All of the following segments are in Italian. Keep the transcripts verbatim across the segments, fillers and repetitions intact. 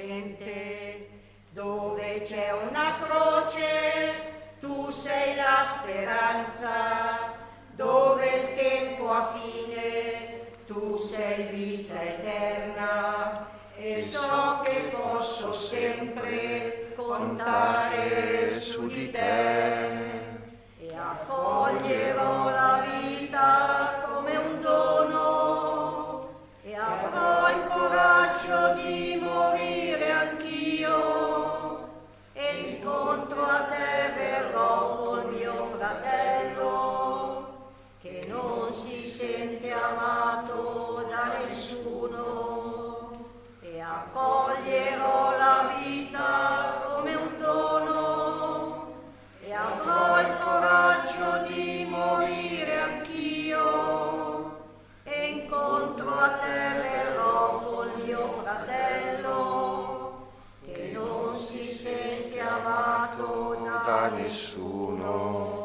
potente. Dove c'è una croce, tu sei la speranza. Dove il tempo ha fine, tu sei vita eterna. E so che posso sempre contare su di te. E accoglierò la vita come un dono e avrò il coraggio di morire anch'io, e incontro a te verrò col mio fratello che non si sente amato da nessuno, e accoglierò la vita come un dono e avrò il coraggio di morire anch'io, e incontro a te verrò col mio fratello che non si sente amato da nessuno.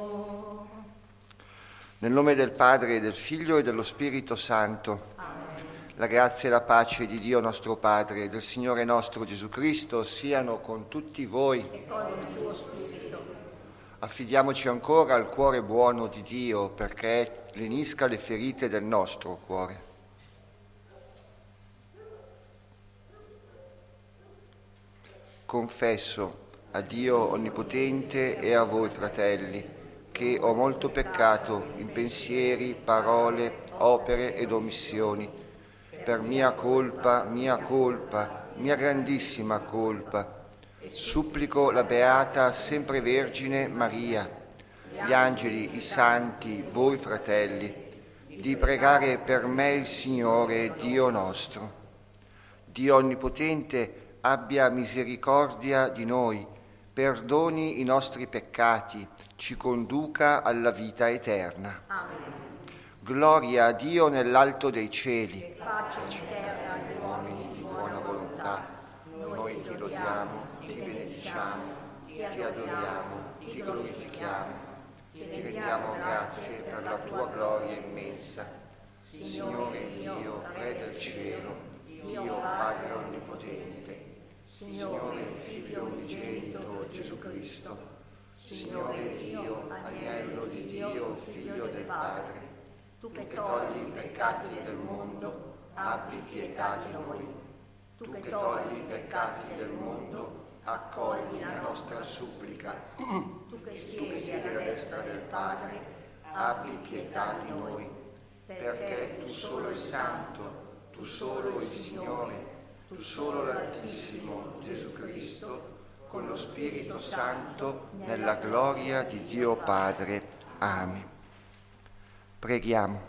Nel nome del Padre, e del Figlio e dello Spirito Santo. Amen. La grazia e la pace di Dio nostro Padre e del Signore nostro Gesù Cristo siano con tutti voi. E con il tuo spirito. Affidiamoci ancora al cuore buono di Dio perché lenisca le ferite del nostro cuore. Confesso a Dio Onnipotente e a voi, fratelli, che ho molto peccato in pensieri, parole, opere ed omissioni, per mia colpa, mia colpa, mia grandissima colpa. Supplico la Beata Sempre Vergine Maria, gli angeli, i santi, voi fratelli, di pregare per me il Signore Dio nostro. Dio Onnipotente abbia misericordia di noi, perdoni i nostri peccati, ci conduca alla vita eterna. Amen. Gloria a Dio nell'alto dei cieli. E pace in terra agli uomini di buona volontà. Noi ti lodiamo, ti benediciamo, ti adoriamo, ti glorifichiamo, ti rendiamo grazie per la tua gloria immensa. Signore Dio, Re del cielo, Dio Padre Onnipotente, Signore Figlio unigenito Gesù Cristo, Signore Dio, Agnello di Dio, Figlio del Padre, tu che togli i peccati del mondo, abbi pietà di noi. Tu che togli i peccati del mondo, accogli la nostra supplica. Tu che siedi alla destra del Padre, abbi pietà di noi, perché tu solo il Santo, tu solo il Signore, tu solo l'Altissimo Gesù Cristo, con lo Spirito Santo, nella gloria di Dio Padre. Amen. Preghiamo.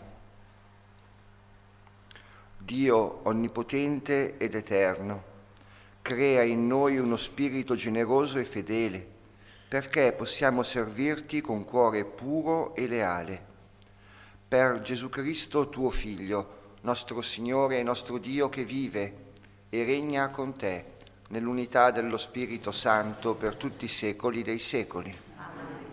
Dio Onnipotente ed Eterno, crea in noi uno spirito generoso e fedele, perché possiamo servirti con cuore puro e leale. Per Gesù Cristo, tuo Figlio, nostro Signore e nostro Dio, che vive e regna con te, nell'unità dello Spirito Santo per tutti i secoli dei secoli. Amen.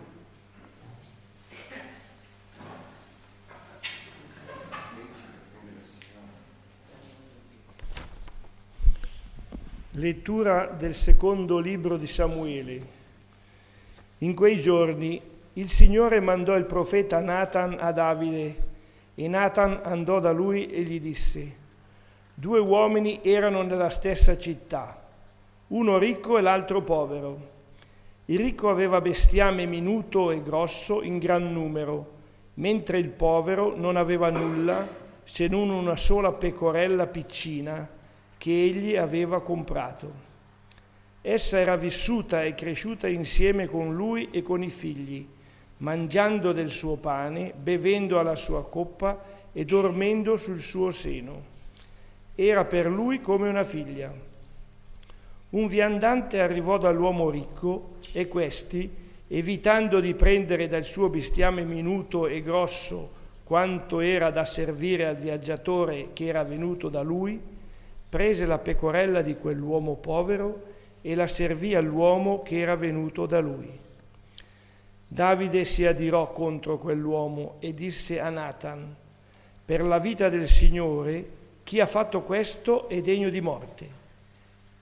Lettura del secondo libro di Samuele. In quei giorni il Signore mandò il profeta Natan a Davide, e Natan andò da lui e gli disse: due uomini erano nella stessa città, uno ricco e l'altro povero. Il ricco aveva bestiame minuto e grosso in gran numero, mentre il povero non aveva nulla se non una sola pecorella piccina che egli aveva comprato. Essa era vissuta e cresciuta insieme con lui e con i figli, mangiando del suo pane, bevendo alla sua coppa e dormendo sul suo seno. Era per lui come una figlia. Un viandante arrivò dall'uomo ricco e questi, evitando di prendere dal suo bestiame minuto e grosso quanto era da servire al viaggiatore che era venuto da lui, prese la pecorella di quell'uomo povero e la servì all'uomo che era venuto da lui. Davide si adirò contro quell'uomo e disse a Natan: per la vita del Signore, chi ha fatto questo è degno di morte.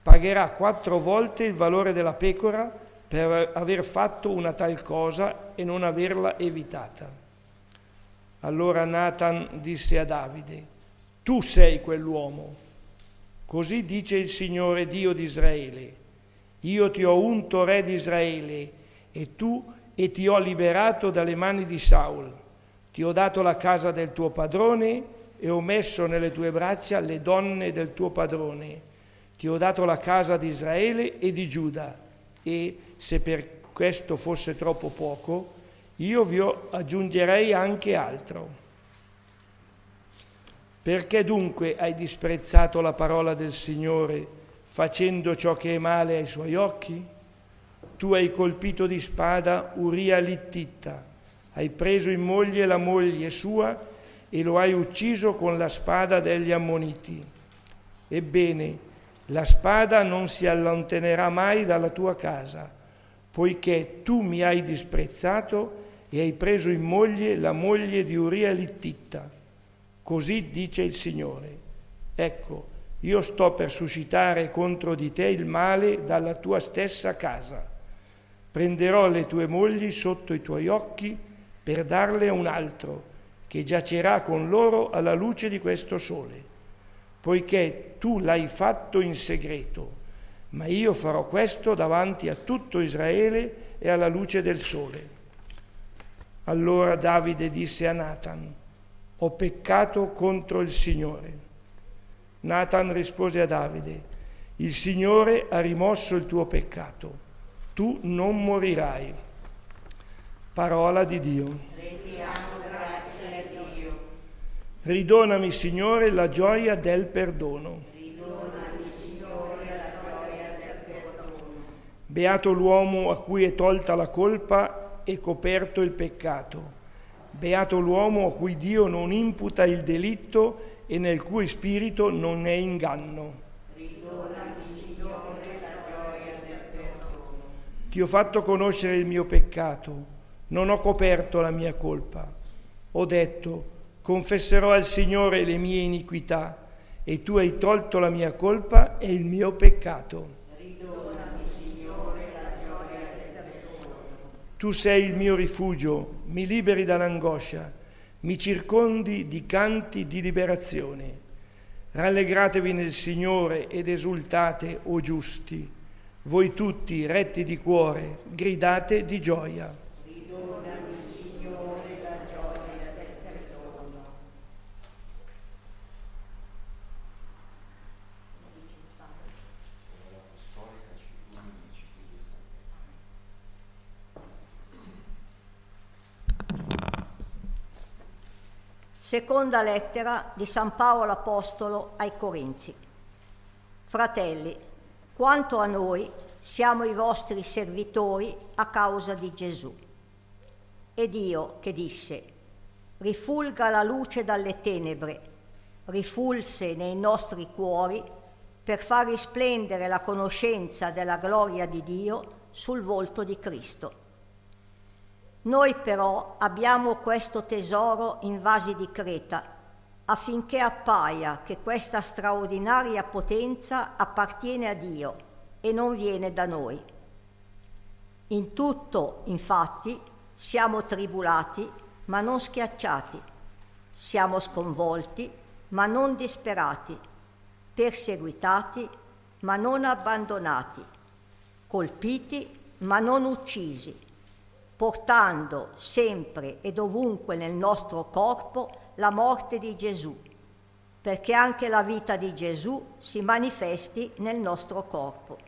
pagherà quattro volte il valore della pecora per aver fatto una tal cosa e non averla evitata. Allora Natan disse a Davide: tu sei quell'uomo. Così dice il Signore Dio di Israele: io ti ho unto re di Israele e tu e ti ho liberato dalle mani di Saul. Ti ho dato la casa del tuo padrone e ho messo nelle tue braccia le donne del tuo padrone. Ti ho dato la casa di Israele e di Giuda, e se per questo fosse troppo poco, io vi aggiungerei anche altro. Perché dunque hai disprezzato la parola del Signore, facendo ciò che è male ai suoi occhi? Tu hai colpito di spada Uria l'Ittita, hai preso in moglie la moglie sua e lo hai ucciso con la spada degli Ammoniti. Ebbene, la spada non si allontanerà mai dalla tua casa, poiché tu mi hai disprezzato e hai preso in moglie la moglie di Uria l'Ittita. Così dice il Signore: ecco, io sto per suscitare contro di te il male dalla tua stessa casa. Prenderò le tue mogli sotto i tuoi occhi per darle a un altro, che giacerà con loro alla luce di questo sole, poiché tu l'hai fatto in segreto, ma io farò questo davanti a tutto Israele e alla luce del sole. Allora Davide disse a Natan: ho peccato contro il Signore. Natan rispose a Davide: il Signore ha rimosso il tuo peccato, tu non morirai. Parola di Dio. Rendiamo grazie a Dio. Ridonami, Signore, la gioia del perdono. Ridonami, Signore, la gioia del perdono. Beato l'uomo a cui è tolta la colpa e coperto il peccato. Beato l'uomo a cui Dio non imputa il delitto e nel cui spirito non è inganno. Ridonami, Signore, la gioia del perdono. Ti ho fatto conoscere il mio peccato, non ho coperto la mia colpa. Ho detto: confesserò al Signore le mie iniquità, e tu hai tolto la mia colpa e il mio peccato. Ridonami, Signore, la gioia del perdono. Tu sei il mio rifugio, mi liberi dall'angoscia, mi circondi di canti di liberazione. Rallegratevi nel Signore ed esultate, o giusti. Voi tutti, retti di cuore, gridate di gioia. Ridonami, Signore, la gioia del perdono. Seconda lettera di San Paolo Apostolo ai Corinzi. Fratelli, quanto a noi, siamo i vostri servitori a causa di Gesù. E Dio che disse: rifulga la luce dalle tenebre, rifulse nei nostri cuori per far risplendere la conoscenza della gloria di Dio sul volto di Cristo. Noi però abbiamo questo tesoro in vasi di creta, affinché appaia che questa straordinaria potenza appartiene a Dio e non viene da noi. In tutto, infatti, siamo tribulati, ma non schiacciati, siamo sconvolti, ma non disperati, perseguitati, ma non abbandonati, colpiti, ma non uccisi, portando sempre e dovunque nel nostro corpo la morte di Gesù, perché anche la vita di Gesù si manifesti nel nostro corpo.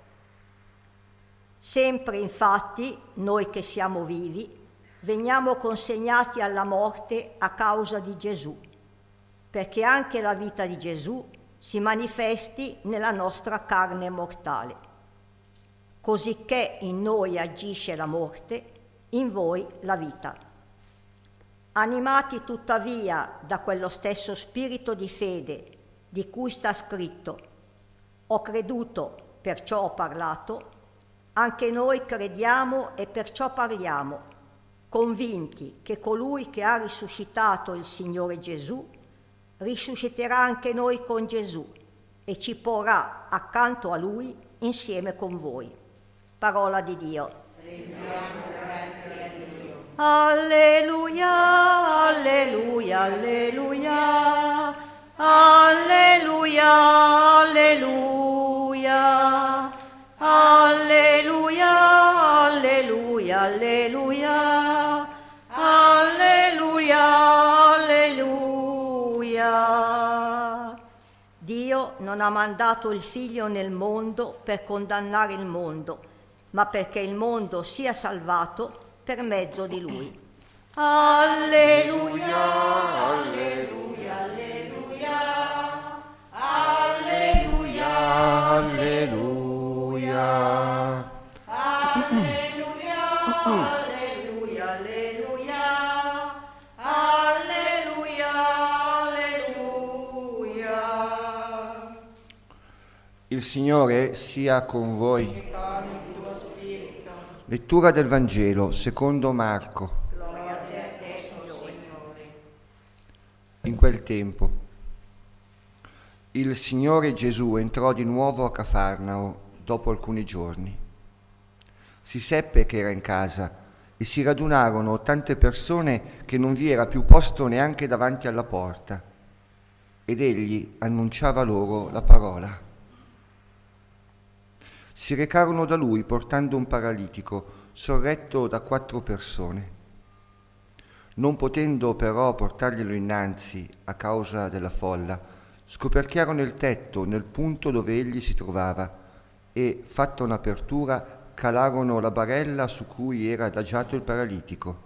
Sempre infatti, noi che siamo vivi, veniamo consegnati alla morte a causa di Gesù, perché anche la vita di Gesù si manifesti nella nostra carne mortale. Cosicché in noi agisce la morte, in voi la vita. Animati tuttavia da quello stesso spirito di fede di cui sta scritto: ho creduto, perciò ho parlato, anche noi crediamo e perciò parliamo, convinti che colui che ha risuscitato il Signore Gesù risusciterà anche noi con Gesù e ci porrà accanto a Lui insieme con voi. Parola di Dio. Alleluia, alleluia, alleluia, alleluia, alleluia, alleluia, alleluia, alleluia, alleluia, alleluia. Dio non ha mandato il Figlio nel mondo per condannare il mondo, ma perché il mondo sia salvato per mezzo di Lui. Alleluia, alleluia, alleluia, alleluia, alleluia, alleluia, alleluia, alleluia, alleluia, alleluia. Il Signore sia con voi. Lettura del Vangelo secondo Marco. Gloria a te, Signore. In quel tempo il Signore Gesù entrò di nuovo a Cafarnao dopo alcuni giorni. Si seppe che era in casa e si radunarono tante persone che non vi era più posto neanche davanti alla porta, ed egli annunciava loro la parola. Si recarono da lui portando un paralitico sorretto da quattro persone. Non potendo però portarglielo innanzi a causa della folla, scoperchiarono il tetto nel punto dove egli si trovava e, fatta un'apertura, calarono la barella su cui era adagiato il paralitico.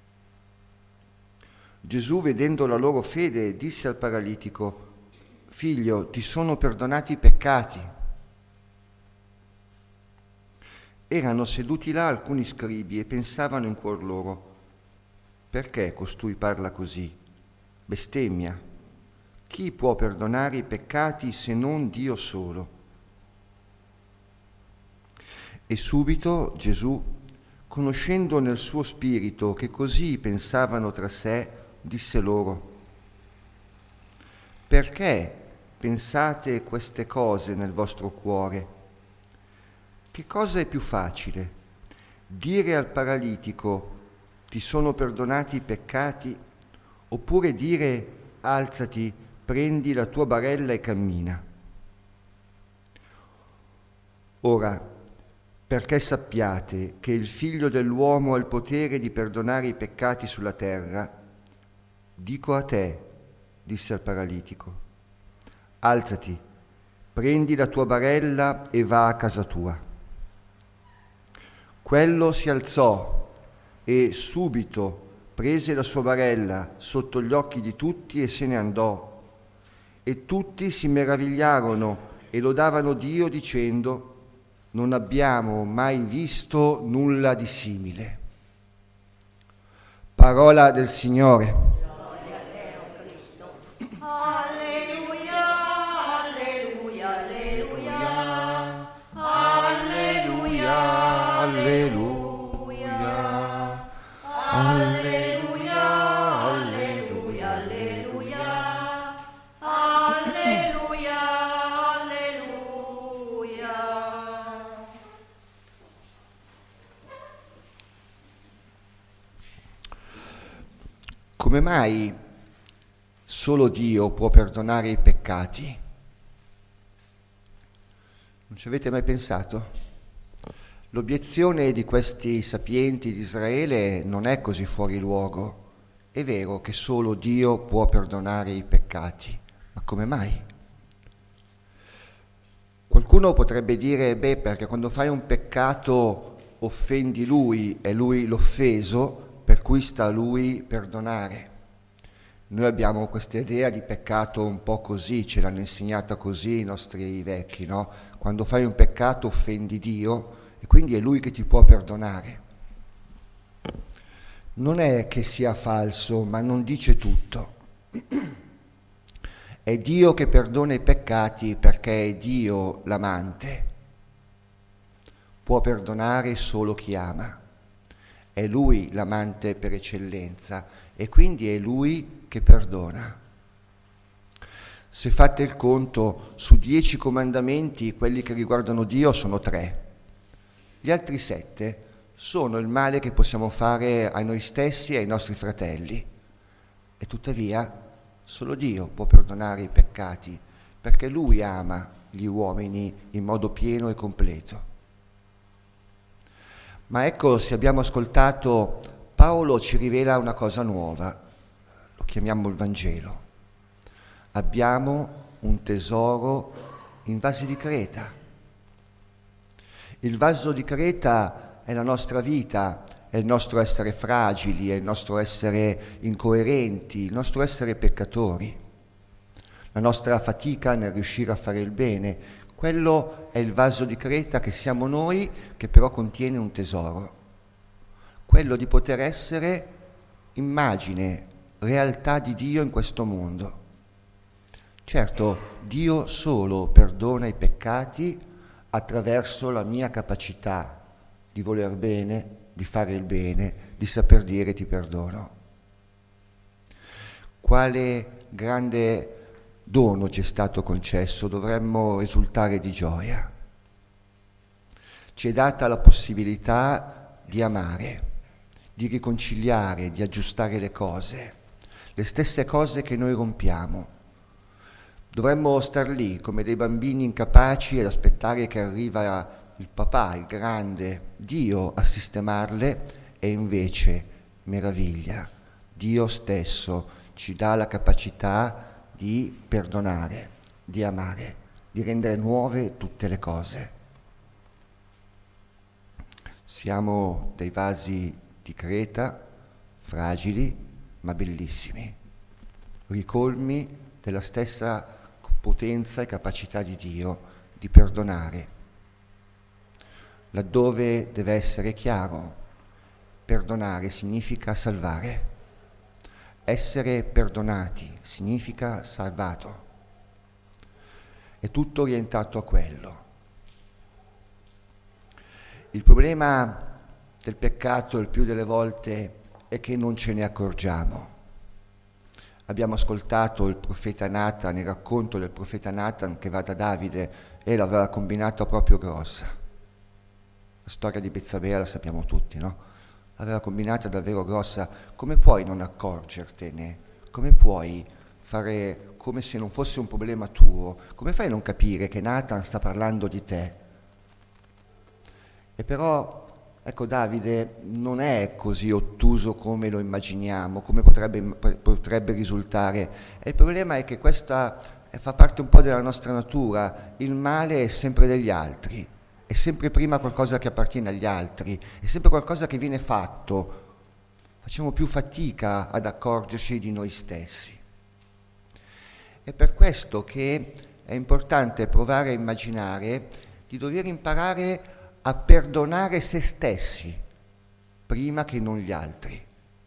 Gesù, vedendo la loro fede, disse al paralitico: «Figlio, ti sono perdonati i peccati». Erano seduti là alcuni scribi e pensavano in cuor loro: perché costui parla così? Bestemmia. Chi può perdonare i peccati se non Dio solo? E subito Gesù, conoscendo nel suo spirito che così pensavano tra sé, disse loro: perché pensate queste cose nel vostro cuore? Che cosa è più facile? Dire al paralitico: ti sono perdonati i peccati, oppure dire: alzati, prendi la tua barella e cammina? Ora, perché sappiate che il Figlio dell'uomo ha il potere di perdonare i peccati sulla terra, dico a te, disse al paralitico: alzati, prendi la tua barella e va a casa tua. Quello si alzò e subito prese la sua barella sotto gli occhi di tutti e se ne andò. E tutti si meravigliarono e lodavano Dio dicendo: non abbiamo mai visto nulla di simile. Parola del Signore. Come mai solo Dio può perdonare i peccati? Non ci avete mai pensato? L'obiezione di questi sapienti di Israele non è così fuori luogo. È vero che solo Dio può perdonare i peccati, ma come mai? Qualcuno potrebbe dire: beh, perché quando fai un peccato offendi Lui, è Lui l'offeso, per cui sta a Lui perdonare. Noi abbiamo questa idea di peccato un po' così, ce l'hanno insegnata così i nostri vecchi, no? Quando fai un peccato offendi Dio e quindi è Lui che ti può perdonare. Non è che sia falso, ma non dice tutto. È Dio che perdona i peccati perché è Dio l'amante. Può perdonare solo chi ama. È Lui l'amante per eccellenza e quindi è Lui che perdona. Se fate il conto, su dieci comandamenti, quelli che riguardano Dio sono tre. Gli altri sette sono il male che possiamo fare a noi stessi e ai nostri fratelli. E tuttavia solo Dio può perdonare i peccati, perché Lui ama gli uomini in modo pieno e completo. Ma ecco, se abbiamo ascoltato, Paolo ci rivela una cosa nuova, lo chiamiamo il Vangelo. Abbiamo un tesoro in vasi di creta. Il vaso di creta è la nostra vita, è il nostro essere fragili, è il nostro essere incoerenti, il nostro essere peccatori, la nostra fatica nel riuscire a fare il bene. Quello è il vaso di creta che siamo noi, che però contiene un tesoro, quello di poter essere immagine, realtà di Dio in questo mondo. Certo, Dio solo perdona i peccati attraverso la mia capacità di voler bene, di fare il bene, di saper dire ti perdono. Quale grande dono ci è stato concesso, dovremmo esultare di gioia. Ci è data la possibilità di amare, di riconciliare, di aggiustare le cose, le stesse cose che noi rompiamo. Dovremmo star lì come dei bambini incapaci ed aspettare che arriva il papà, il grande, Dio a sistemarle, e invece, meraviglia, Dio stesso ci dà la capacità di perdonare, di amare, di rendere nuove tutte le cose. Siamo dei vasi di creta, fragili ma bellissimi, ricolmi della stessa potenza e capacità di Dio di perdonare. Laddove deve essere chiaro, perdonare significa salvare. Essere perdonati significa salvato. È tutto orientato a quello. Il problema del peccato il più delle volte è che non ce ne accorgiamo. Abbiamo ascoltato il profeta Natan, il racconto del profeta Natan che va da Davide e l'aveva combinata proprio grossa. La storia di Bezzabea la sappiamo tutti, no? L'aveva combinata davvero grossa. Come puoi non accorgertene? Come puoi fare come se non fosse un problema tuo? Come fai a non capire che Natan sta parlando di te? E però, ecco, Davide non è così ottuso come lo immaginiamo, come potrebbe, potrebbe risultare. E il problema è che questa fa parte un po' della nostra natura. Il male è sempre degli altri, è sempre prima qualcosa che appartiene agli altri, è sempre qualcosa che viene fatto. Facciamo più fatica ad accorgerci di noi stessi. È per questo che è importante provare a immaginare di dover imparare a perdonare se stessi prima che non gli altri.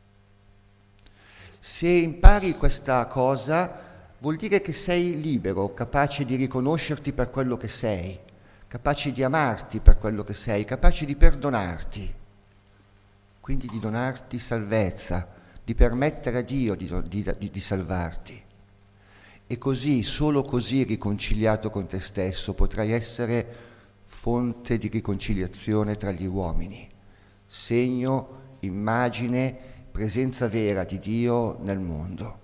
Se impari questa cosa, vuol dire che sei libero, capace di riconoscerti per quello che sei, capace di amarti per quello che sei, capace di perdonarti, quindi di donarti salvezza, di permettere a Dio di, di, di, di salvarti. E così, solo così riconciliato con te stesso, potrai essere fonte di riconciliazione tra gli uomini, segno, immagine, presenza vera di Dio nel mondo.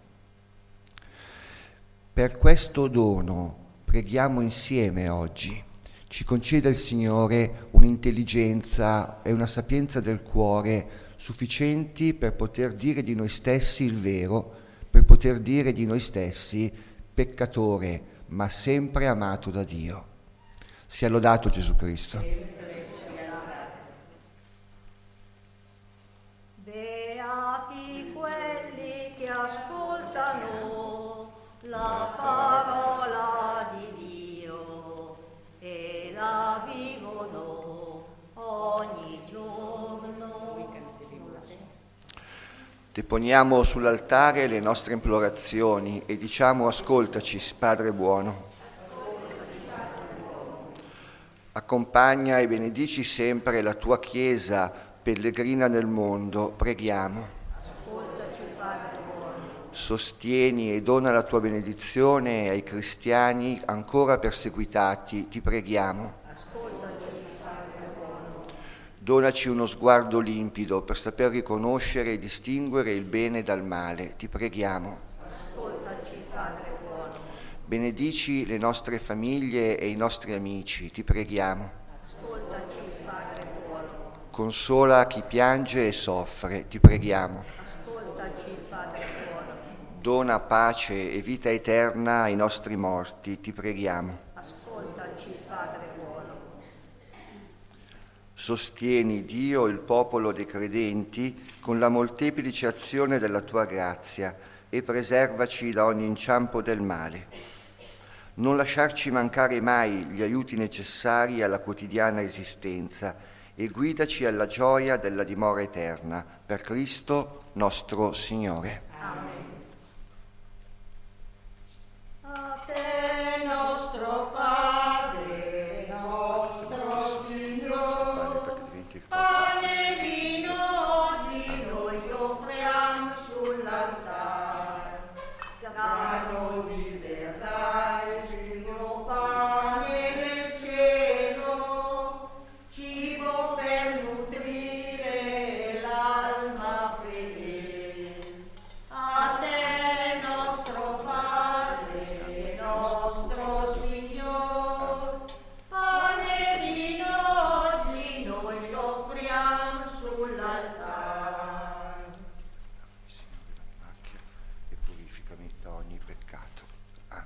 Per questo dono preghiamo insieme oggi. Ci conceda il Signore un'intelligenza e una sapienza del cuore sufficienti per poter dire di noi stessi il vero, per poter dire di noi stessi peccatore, ma sempre amato da Dio. Sia lodato Gesù Cristo. Beati quelli che ascoltano la parola di Dio e la vivono ogni giorno. Deponiamo sull'altare le nostre implorazioni e diciamo: ascoltaci, Padre buono. Accompagna e benedici sempre la tua Chiesa pellegrina nel mondo, preghiamo. Ascoltaci, Padre buono. Sostieni e dona la tua benedizione ai cristiani ancora perseguitati, ti preghiamo. Donaci uno sguardo limpido per saper riconoscere e distinguere il bene dal male, ti preghiamo. Benedici le nostre famiglie e i nostri amici, ti preghiamo. Consola chi piange e soffre, ti preghiamo. Dona pace e vita eterna ai nostri morti, ti preghiamo. Sostieni, Dio, il popolo dei credenti con la molteplice azione della tua grazia e preservaci da ogni inciampo del male. Non lasciarci mancare mai gli aiuti necessari alla quotidiana esistenza e guidaci alla gioia della dimora eterna. Per Cristo nostro Signore. Amen. A te, nostro Padre, nostro Signore, pane e vino oggi noi offriamo sull'altare, grano di verità, il primo pane del cielo, cibo per nutrire l'alma fedele. A te, nostro Padre, nostro Signore, pane e vino oggi noi offriamo sull'altare. Signore, la mia macchia e purificami da ogni peccato. Amen.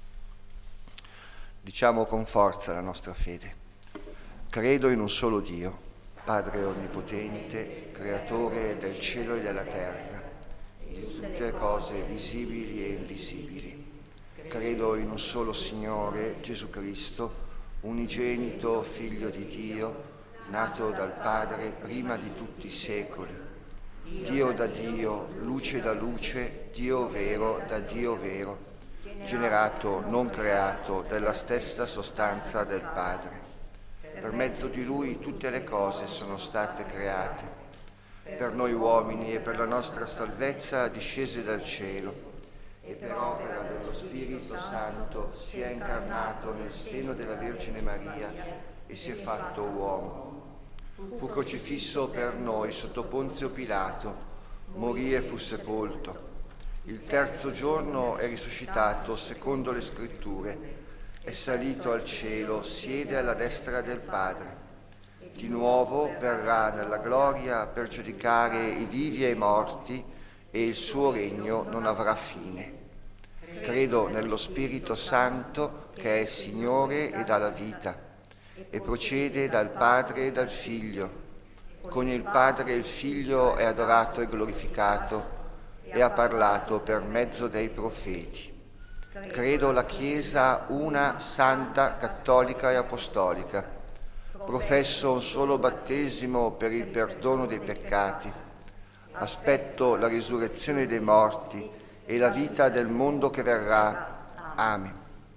Diciamo con forza la nostra fede. Credo in un solo Dio, Padre onnipotente, creatore del cielo e della terra, di tutte le cose visibili e invisibili. Credo in un solo Signore, Gesù Cristo, unigenito Figlio di Dio, nato dal Padre prima di tutti i secoli. Dio da Dio, luce da luce, Dio vero da Dio vero, generato, non creato, della stessa sostanza del Padre. Per mezzo di Lui tutte le cose sono state create. Per noi uomini e per la nostra salvezza discese dal cielo, e per opera dello Spirito Santo si è incarnato nel seno della Vergine Maria e si è fatto uomo. Fu crocifisso per noi sotto Ponzio Pilato, morì e fu sepolto. Il terzo giorno è risuscitato secondo le Scritture, è salito al cielo, siede alla destra del Padre. Di nuovo verrà nella gloria per giudicare i vivi e i morti, e il suo regno non avrà fine. Credo nello Spirito Santo, che è Signore e dà la vita, e procede dal Padre e dal Figlio. Con il Padre e il Figlio è adorato e glorificato, e ha parlato per mezzo dei profeti. Credo la Chiesa una, santa, cattolica e apostolica. Professo un solo battesimo per il perdono dei peccati. Aspetto la risurrezione dei morti e la vita del mondo che verrà. Amen.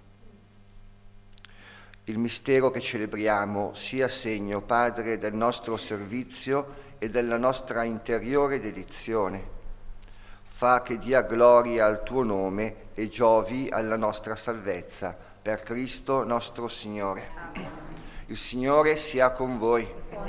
Il mistero che celebriamo sia segno, Padre, del nostro servizio e della nostra interiore dedizione. Fa che dia gloria al tuo nome e giovi alla nostra salvezza. Per Cristo nostro Signore. Il Signore sia con voi.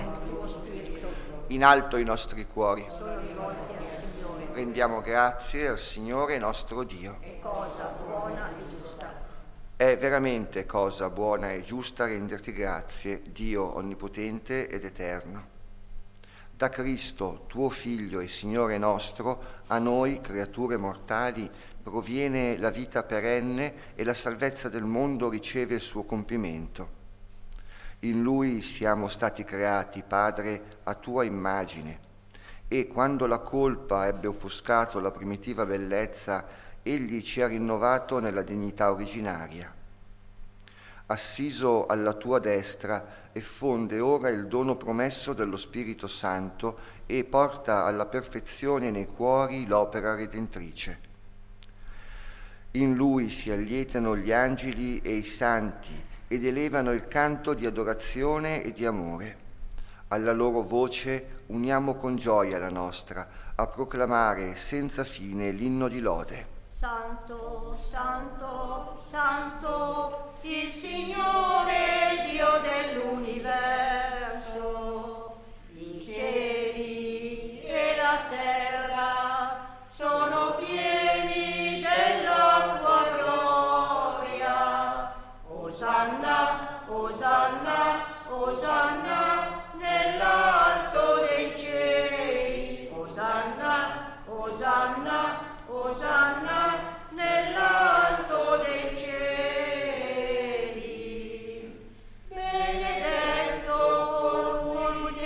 In alto i nostri cuori. Rendiamo grazie al Signore nostro Dio. È cosa buona e giusta. È veramente cosa buona e giusta renderti grazie, Dio onnipotente ed eterno. Da Cristo, tuo Figlio e Signore nostro, a noi, creature mortali, proviene la vita perenne e la salvezza del mondo riceve il suo compimento. In Lui siamo stati creati, Padre, a tua immagine, e quando la colpa ebbe offuscato la primitiva bellezza, Egli ci ha rinnovato nella dignità originaria. Assiso alla tua destra, effonde ora il dono promesso dello Spirito Santo e porta alla perfezione nei cuori l'opera redentrice. In Lui si allietano gli angeli e i santi ed elevano il canto di adorazione e di amore. Alla loro voce uniamo con gioia la nostra, a proclamare senza fine l'inno di lode. Santo, Santo, Santo, il Signore Dio dell'universo. I cieli e la terra sono pieni della tua gloria. Osanna, Osanna, Osanna nell'alto dei cieli. Osanna, Osanna, Osanna nell'alto dei cieli. Benedetto colui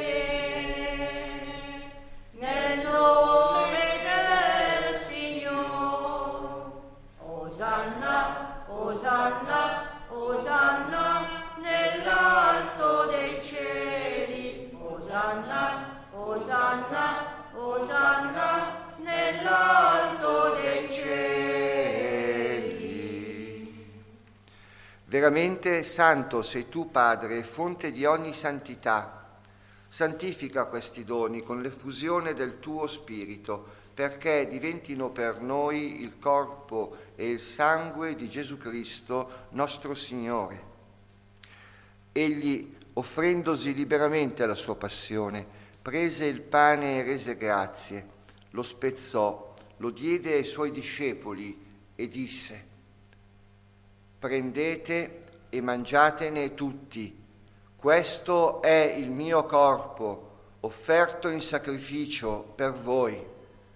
che viene nel nome del Signore. Osanna, Osanna, Osanna nell'alto dei cieli. Osanna, Osanna, Osanna nell'alto dei cieli. Veramente santo sei tu, Padre, fonte di ogni santità. Santifica questi doni con l'effusione del tuo Spirito, perché diventino per noi il corpo e il sangue di Gesù Cristo, nostro Signore. Egli, offrendosi liberamente alla sua passione, prese il pane e rese grazie, lo spezzò, lo diede ai suoi discepoli e disse: prendete e mangiatene tutti, questo è il mio corpo, offerto in sacrificio per voi.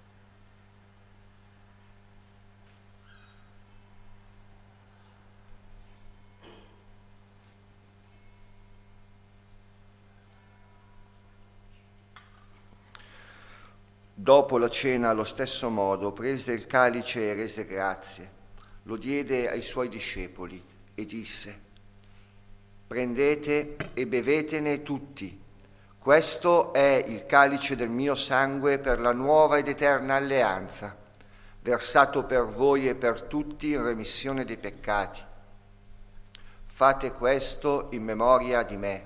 Dopo la cena, allo stesso modo, prese il calice e rese grazie, lo diede ai suoi discepoli e disse: prendete e bevetene tutti, questo è il calice del mio sangue per la nuova ed eterna alleanza, versato per voi e per tutti in remissione dei peccati. Fate questo in memoria di me.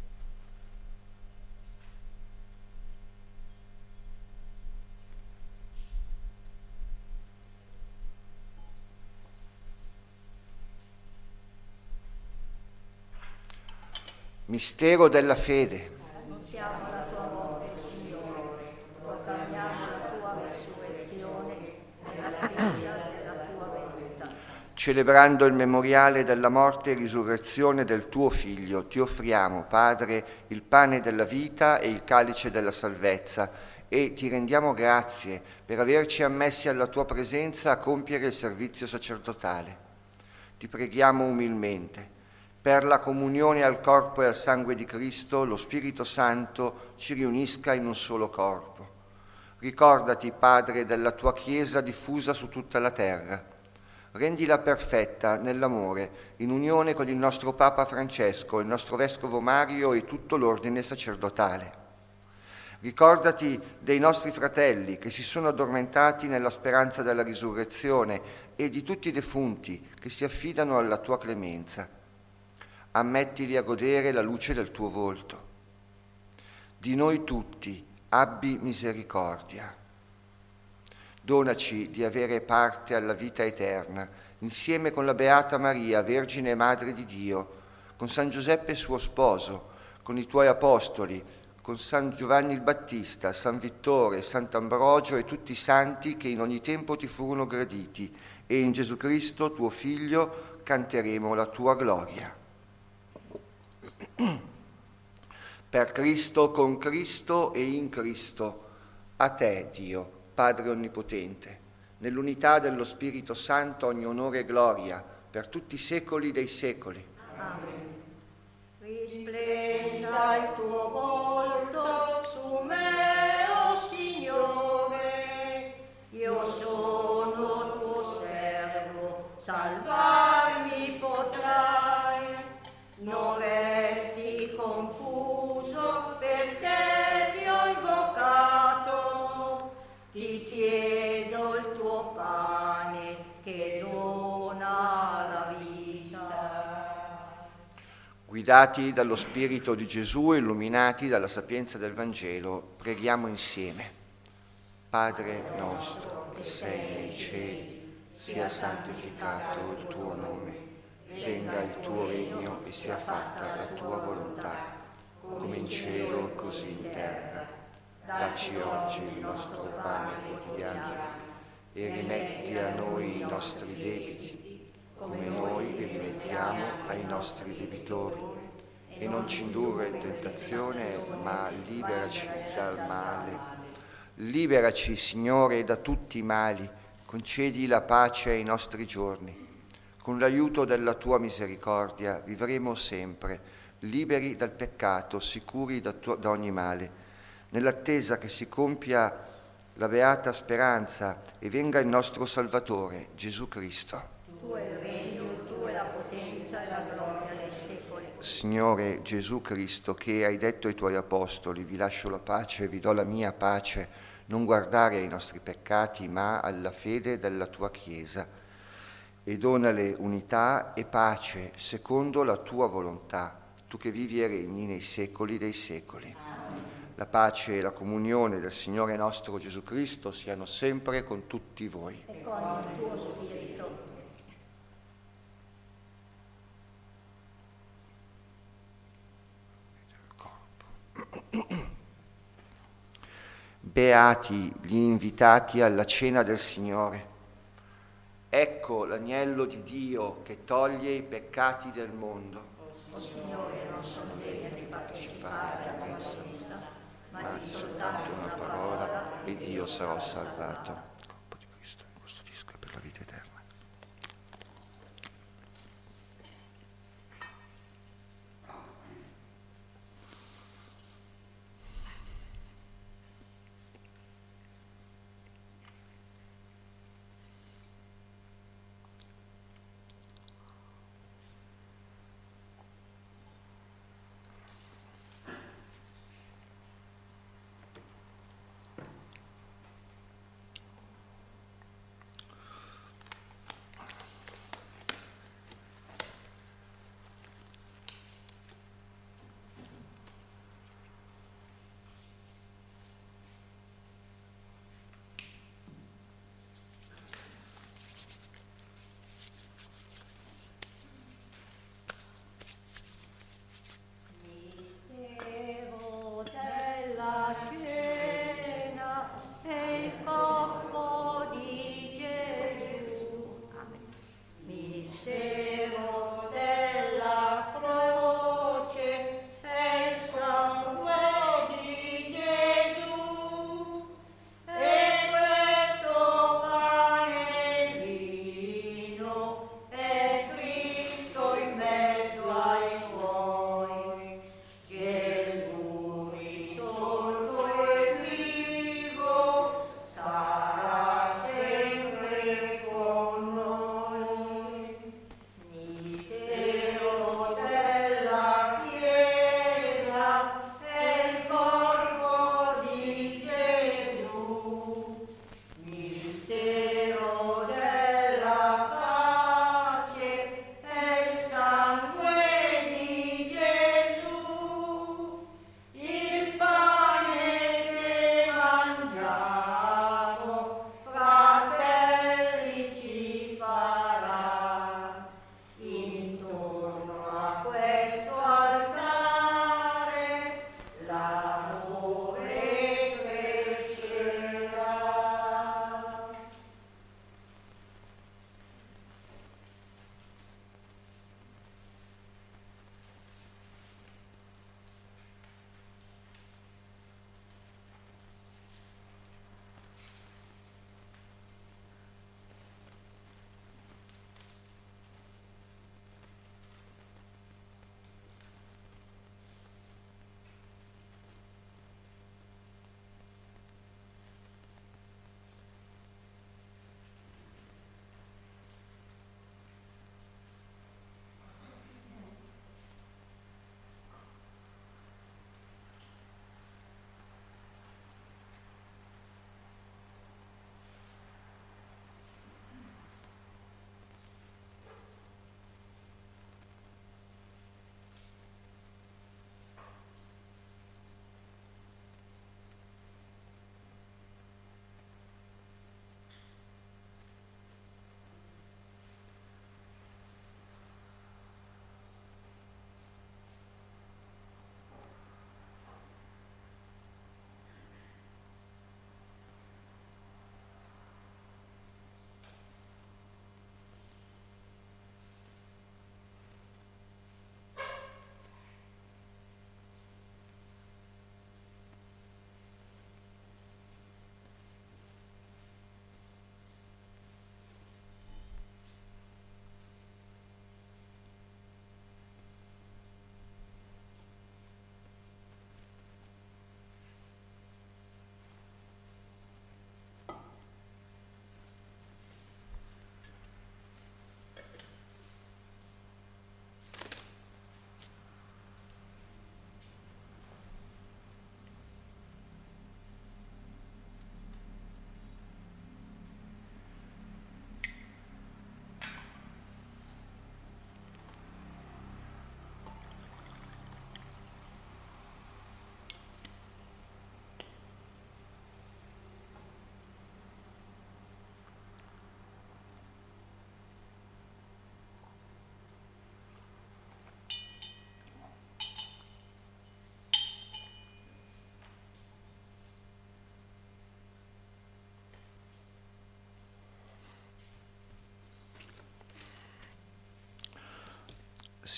Mistero della fede. Annunziamo la tua morte, Signore, proclamiamo la tua resurrezione nell'attesa della tua venuta. Celebrando il memoriale della morte e risurrezione del tuo Figlio, ti offriamo, Padre, il pane della vita e il calice della salvezza e ti rendiamo grazie per averci ammessi alla tua presenza a compiere il servizio sacerdotale. Ti preghiamo umilmente. Per la comunione al corpo e al sangue di Cristo, lo Spirito Santo ci riunisca in un solo corpo. Ricordati, Padre, della tua Chiesa diffusa su tutta la terra. Rendila perfetta nell'amore, in unione con il nostro Papa Francesco, il nostro Vescovo Mario e tutto l'ordine sacerdotale. Ricordati dei nostri fratelli che si sono addormentati nella speranza della risurrezione e di tutti i defunti che si affidano alla tua clemenza. Ammettili a godere la luce del tuo volto. Di noi tutti abbi misericordia. Donaci di avere parte alla vita eterna, insieme con la Beata Maria, Vergine e Madre di Dio, con San Giuseppe suo sposo, con i tuoi apostoli, con San Giovanni il Battista, San Vittore, Sant'Ambrogio e tutti i santi che in ogni tempo ti furono graditi, e in Gesù Cristo, tuo Figlio, canteremo la tua gloria. Per Cristo, con Cristo e in Cristo, a te, Dio, Padre Onnipotente, nell'unità dello Spirito Santo, ogni onore e gloria, per tutti i secoli dei secoli. Amen. Risplenda il tuo volto su me, o Signore, io sono tuo servo, salvarmi potrai, non resti confuso perché ti ho invocato, ti chiedo il tuo pane che dona la vita. Guidati dallo Spirito di Gesù e illuminati dalla sapienza del Vangelo, preghiamo insieme. Padre nostro, che sei nei cieli, sia santificato il tuo nome. Venga il tuo regno e sia fatta la tua volontà, come in cielo così in terra. Dacci oggi il nostro pane quotidiano e rimetti a noi i nostri debiti, come noi li rimettiamo ai nostri debitori. E non ci indurre in tentazione, ma liberaci dal male. Liberaci, Signore, da tutti i mali, concedi la pace ai nostri giorni. Con l'aiuto della tua misericordia vivremo sempre, liberi dal peccato, sicuri da, tu- da ogni male, nell'attesa che si compia la beata speranza e venga il nostro Salvatore, Gesù Cristo. Tuo è il regno, tua è la potenza e la gloria nei secoli. Signore Gesù Cristo, che hai detto ai tuoi apostoli, vi lascio la pace, vi do la mia pace, non guardare ai nostri peccati, ma alla fede della tua Chiesa, e donale unità e pace secondo la tua volontà, tu che vivi e regni nei secoli dei secoli. La pace e la comunione del Signore nostro Gesù Cristo siano sempre con tutti voi. E con il tuo spirito. Beati gli invitati alla cena del Signore. Ecco l'agnello di Dio che toglie i peccati del mondo. O Signore, non sono degna di partecipare alla tua messa, Ma di soltanto una parola ed io sarò salvato. Il corpo di Cristo mi custodisca per la vita eterna.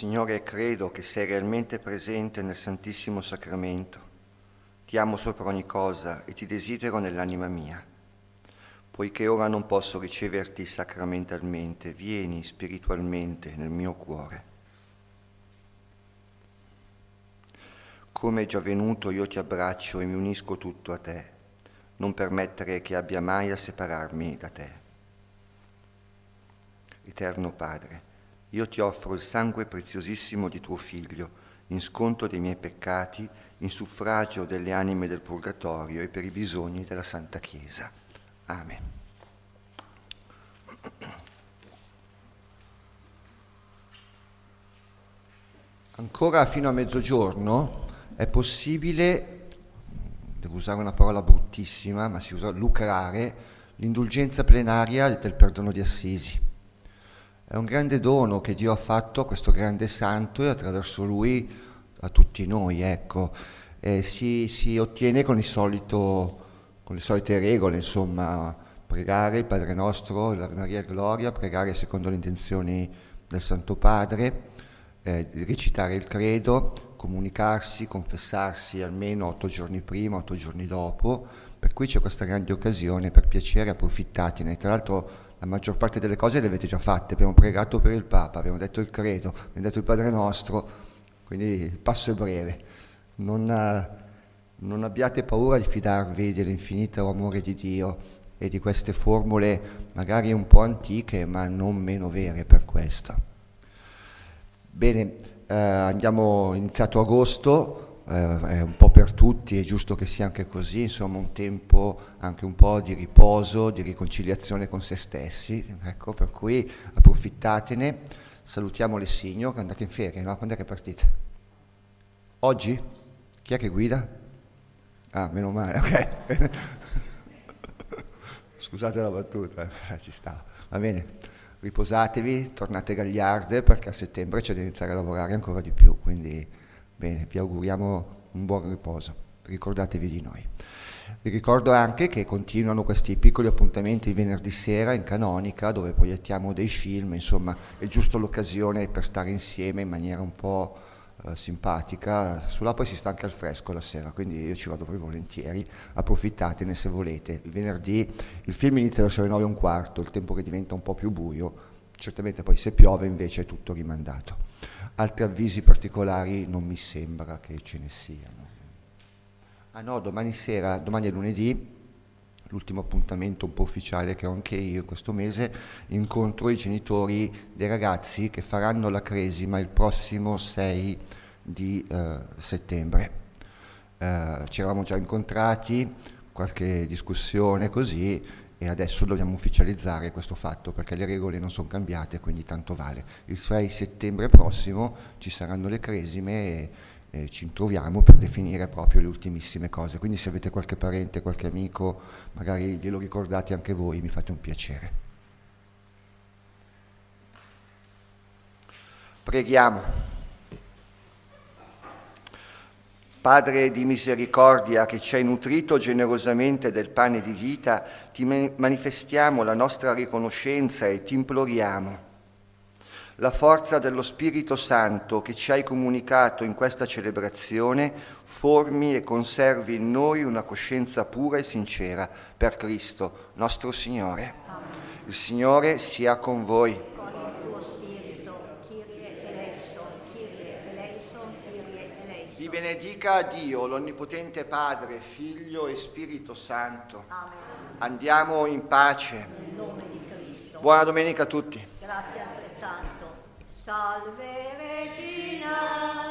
Signore, credo che sei realmente presente nel Santissimo Sacramento. Ti amo sopra ogni cosa e ti desidero nell'anima mia. Poiché ora non posso riceverti sacramentalmente, vieni spiritualmente nel mio cuore. Come è già venuto, io ti abbraccio e mi unisco tutto a te. Non permettere che abbia mai a separarmi da te. Eterno Padre, io ti offro il sangue preziosissimo di tuo Figlio, in sconto dei miei peccati, in suffragio delle anime del Purgatorio e per i bisogni della Santa Chiesa. Amen. Ancora fino a mezzogiorno è possibile, devo usare una parola bruttissima, ma si usa lucrare, l'indulgenza plenaria del perdono di Assisi. È un grande dono che Dio ha fatto a questo grande santo e attraverso lui a tutti noi, ecco. E si, si ottiene con, il solito, con le solite regole, insomma, pregare il Padre Nostro, l'Ave Maria e Gloria, pregare secondo le intenzioni del Santo Padre, eh, recitare il credo, comunicarsi, confessarsi almeno otto giorni prima, otto giorni dopo, per cui c'è questa grande occasione, per piacere approfittatene. Tra l'altro la maggior parte delle cose le avete già fatte, abbiamo pregato per il Papa, abbiamo detto il credo, abbiamo detto il Padre Nostro, quindi il passo è breve. Non, non abbiate paura di fidarvi dell'infinito amore di Dio e di queste formule magari un po' antiche, ma non meno vere per questo. Bene, eh, andiamo iniziato agosto. Eh, è un po' per tutti, è giusto che sia anche così, insomma un tempo anche un po' di riposo, di riconciliazione con se stessi, ecco, per cui approfittatene. Salutiamo l'Essigno, che è andato in ferie, no? Quando è che partite? Oggi? Chi è che guida? Ah, meno male, ok. Scusate la battuta, eh, ci sta, va bene. Riposatevi, tornate gagliarde, perché a settembre c'è da iniziare a lavorare ancora di più, quindi bene, vi auguriamo un buon riposo, ricordatevi di noi. Vi ricordo anche che continuano questi piccoli appuntamenti il venerdì sera in Canonica, dove proiettiamo dei film, insomma è giusto l'occasione per stare insieme in maniera un po' eh, simpatica. Sulla poi si sta anche al fresco la sera, quindi io ci vado proprio volentieri, approfittatene se volete. Il venerdì il film inizia verso le nove e un quarto, il tempo che diventa un po' più buio, certamente poi se piove invece è tutto rimandato. Altri avvisi particolari non mi sembra che ce ne siano. Ah no, domani sera, domani è lunedì, l'ultimo appuntamento un po' ufficiale che ho anche io questo mese, incontro i genitori dei ragazzi che faranno la cresima il prossimo sei di eh, settembre. Eh, ci eravamo già incontrati, qualche discussione così, e adesso dobbiamo ufficializzare questo fatto perché le regole non sono cambiate, quindi tanto vale. Il sei settembre prossimo ci saranno le cresime e, e ci troviamo per definire proprio le ultimissime cose. Quindi se avete qualche parente, qualche amico, magari glielo ricordate anche voi, mi fate un piacere. Preghiamo. Padre di misericordia, che ci hai nutrito generosamente del pane di vita, ti manifestiamo la nostra riconoscenza e ti imploriamo. La forza dello Spirito Santo che ci hai comunicato in questa celebrazione formi e conservi in noi una coscienza pura e sincera per Cristo, nostro Signore. Amen. Il Signore sia con voi. Vi benedica Dio, l'Onnipotente Padre, Figlio e Spirito Santo. Amen. Andiamo in pace. Nel nome di Cristo. Buona domenica a tutti. Grazie altrettanto. Salve Regina.